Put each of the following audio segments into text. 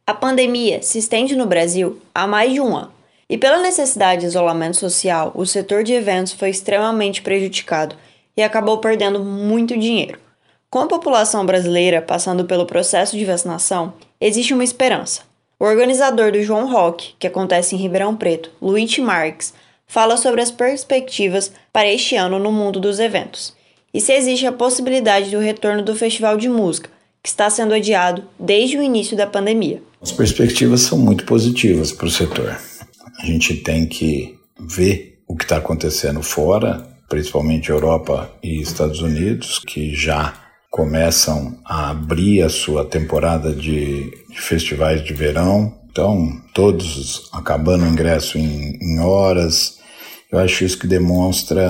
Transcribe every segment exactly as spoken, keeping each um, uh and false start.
A pandemia se estende no Brasil há mais de um ano, e pela necessidade de isolamento social, o setor de eventos foi extremamente prejudicado e acabou perdendo muito dinheiro. Com a população brasileira passando pelo processo de vacinação, existe uma esperança. O organizador do João Rock, que acontece em Ribeirão Preto, Luiz Marques, fala sobre as perspectivas para este ano no mundo dos eventos, e se existe a possibilidade do retorno do Festival de Música, que está sendo adiado desde o início da pandemia. As perspectivas são muito positivas para o setor. A gente tem que ver o que está acontecendo fora, principalmente Europa e Estados Unidos, que já começam a abrir a sua temporada de, de festivais de verão. Então, todos acabando o ingresso em, em horas. Eu acho isso que demonstra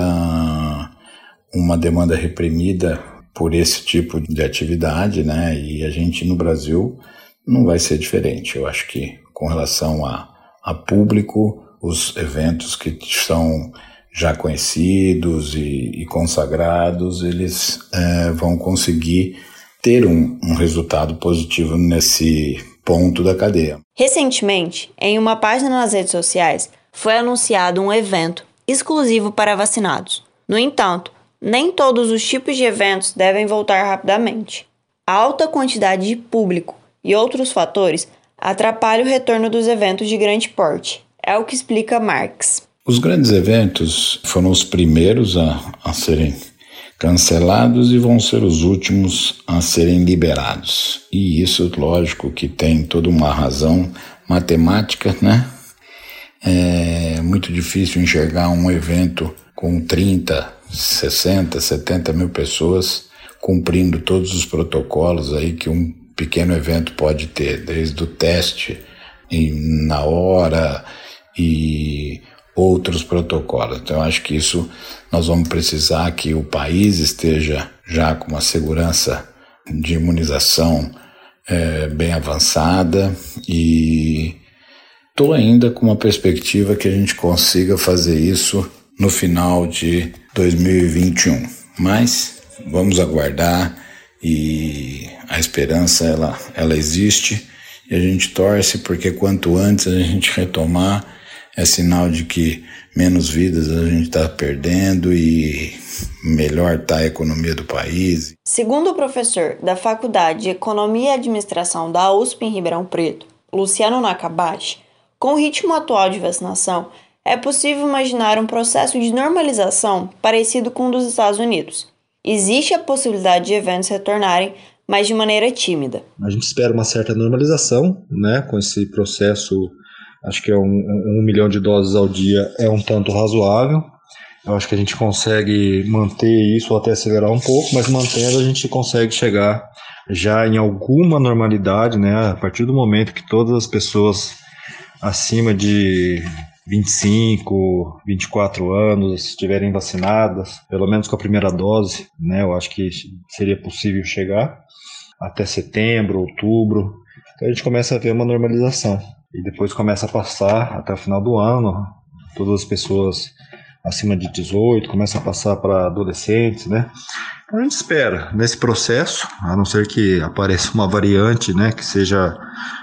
uma demanda reprimida por esse tipo de atividade, né? E a gente no Brasil não vai ser diferente. Eu acho que com relação a, a público, os eventos que são já conhecidos e, e consagrados, eles é, vão conseguir ter um, um resultado positivo nesse ponto da cadeia. Recentemente, em uma página nas redes sociais, foi anunciado um evento exclusivo para vacinados. No entanto, nem todos os tipos de eventos devem voltar rapidamente. A alta quantidade de público e outros fatores atrapalham o retorno dos eventos de grande porte. É o que explica Marx. Os grandes eventos foram os primeiros a, a serem cancelados e vão ser os últimos a serem liberados. E isso, lógico, que tem toda uma razão matemática, né? É muito difícil enxergar um evento com trinta, sessenta, setenta mil pessoas cumprindo todos os protocolos aí que um pequeno evento pode ter, desde o teste e na hora e outros protocolos. Então, eu acho que isso nós vamos precisar que o país esteja já com uma segurança de imunização é, bem avançada, e estou ainda com uma perspectiva que a gente consiga fazer isso no final de dois mil e vinte e um. Mas vamos aguardar, e a esperança ela, ela existe, e a gente torce porque quanto antes a gente retomar é sinal de que menos vidas a gente está perdendo e melhor está a economia do país. Segundo o professor da Faculdade de Economia e Administração da U S P em Ribeirão Preto, Luciano Nakabashi, com o ritmo atual de vacinação, é possível imaginar um processo de normalização parecido com o dos Estados Unidos. Existe a possibilidade de eventos retornarem, mas de maneira tímida. A gente espera uma certa normalização, né, com esse processo. Acho que é um, um milhão de doses ao dia é um tanto razoável. Eu acho que a gente consegue manter isso ou até acelerar um pouco, mas mantendo a gente consegue chegar já em alguma normalidade, né? A partir do momento que todas as pessoas acima de vinte e cinco, vinte e quatro anos estiverem vacinadas, pelo menos com a primeira dose, né? Eu acho que seria possível chegar até setembro, outubro. Então a gente começa a ver uma normalização. E depois começa a passar até o final do ano, todas as pessoas acima de dezoito, começa a passar para adolescentes, né? Então a gente espera, nesse processo, a não ser que apareça uma variante, né, que seja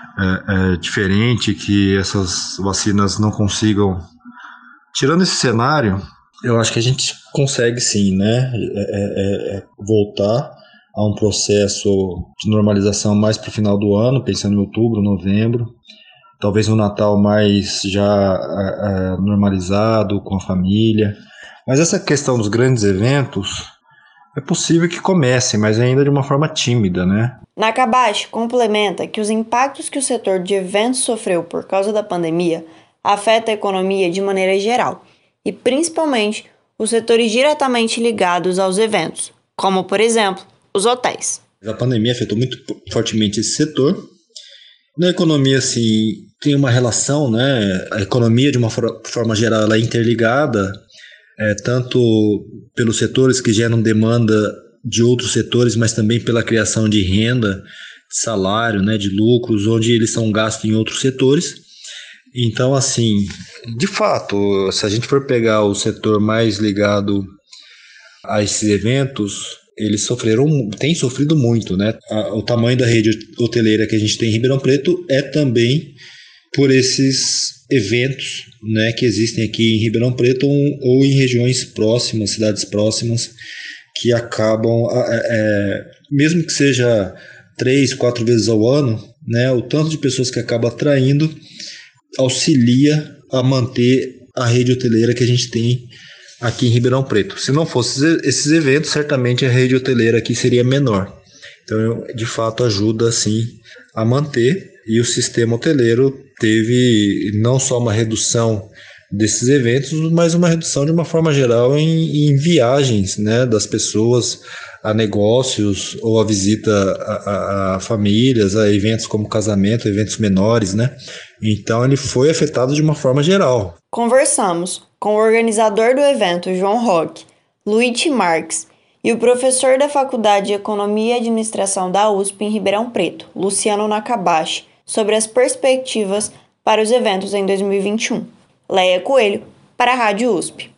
é, é, diferente, que essas vacinas não consigam... Tirando esse cenário, eu acho que a gente consegue sim, né, é, é, é voltar a um processo de normalização mais para o final do ano, pensando em outubro, novembro. Talvez um Natal mais já é, normalizado, com a família. Mas essa questão dos grandes eventos, é possível que comece, mas ainda de uma forma tímida, né? Nakabashi complementa que os impactos que o setor de eventos sofreu por causa da pandemia afeta a economia de maneira geral, e principalmente os setores diretamente ligados aos eventos, como, por exemplo, os hotéis. A pandemia afetou muito fortemente esse setor. Na economia, assim, tem uma relação, né? A economia, de uma forma geral, ela é interligada, é, tanto pelos setores que geram demanda de outros setores, mas também pela criação de renda, de salário, né, de lucros, onde eles são gastos em outros setores. Então, assim, de fato, se a gente for pegar o setor mais ligado a esses eventos, eles sofreram, têm sofrido muito, né? O tamanho da rede hoteleira que a gente tem em Ribeirão Preto é também por esses eventos, né, que existem aqui em Ribeirão Preto ou em regiões próximas, cidades próximas, que acabam, é, mesmo que seja três, quatro vezes ao ano, né, o tanto de pessoas que acaba atraindo auxilia a manter a rede hoteleira que a gente tem aqui em Ribeirão Preto. Se não fossem esses eventos, certamente a rede hoteleira aqui seria menor. Então, de fato, ajuda sim a manter, e o sistema hoteleiro teve não só uma redução desses eventos, mas uma redução de uma forma geral em, em viagens, né, das pessoas a negócios ou a visita a, a, a famílias, a eventos como casamento, eventos menores, né? Então ele foi afetado de uma forma geral. Conversamos com o organizador do evento, João Roque, Luigi Marques, e o professor da Faculdade de Economia e Administração da U S P em Ribeirão Preto, Luciano Nakabashi, sobre as perspectivas para os eventos em dois mil e vinte e um. Leia Coelho, para a Rádio U S P.